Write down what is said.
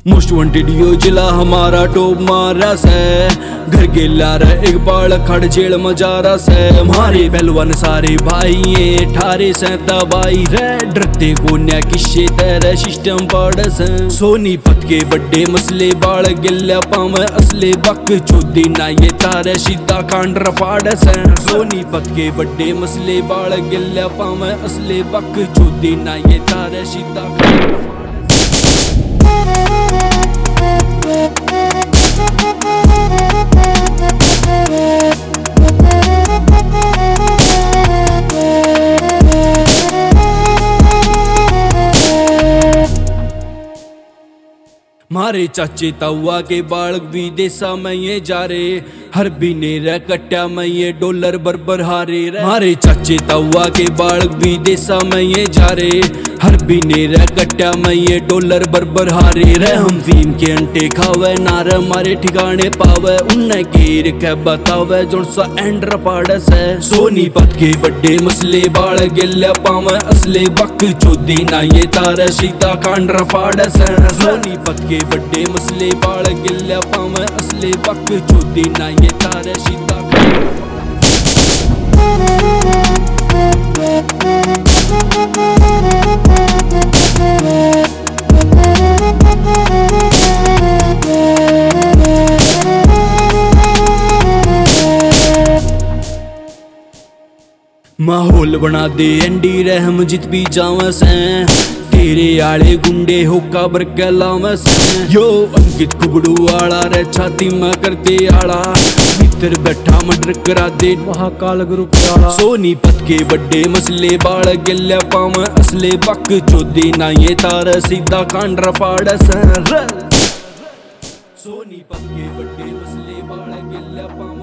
most wanted यो जिला हमारा top मारा से घर के लारा एक बाल खड़ जेल मजारा से हमारे पहलवान सारे भाई ये ठारे से दबाई रे डरते को न्या किस्से तेरे सिस्टम पड़ से सोनीपत के बड़े मसले बाल गिल्ला पाम असले बक चोदी ना ये तारे सीधा कांड रपाड़ से सोनीपत के बड़े मसले बाल गिल्ला पाम असले बक चोदी ना ये तारे सीधा मारे चाचे तवा के बाल विदेशा में ये जा रे हर बीने रे कट्टा में ये डॉलर बरबर हारे रे मारे चाचे तवा के बाल विदेशा में ये जा रे हर बीने रे कट्टा में ये डॉलर बरबर हारे रे हम फीम के अंटे खावे नार मारे ठिकाने पावे उन्हें घेर के बतावे जोन सा एंड्र पाड़ से सोनीपत के बड़े मसले बाल गिल्ला पावे असले बक चोदी ना ये तारे सीधा कांड्र पाड़ से सोनीपत के बड़े मसले बाल गिल्ला पावे असले बक चोदी ना ये तारे सीधा माहौल बना दे एंडी रहम जित भी जावा से तेरे आले गुंडे होका बरकलाव से यो अंकित कुबड़ू आला रे छाती में करते आला भीतर बैठा मर्डर करा दे महाकाल ग्रुप आला सोनीपत के बड़े मसले बाल गिल्ला पाम असले बक चोदी ना ये तार सीधा कांड्रा पाड़ से सोनीपत के बड़े मसले बाल गिल्ला पाम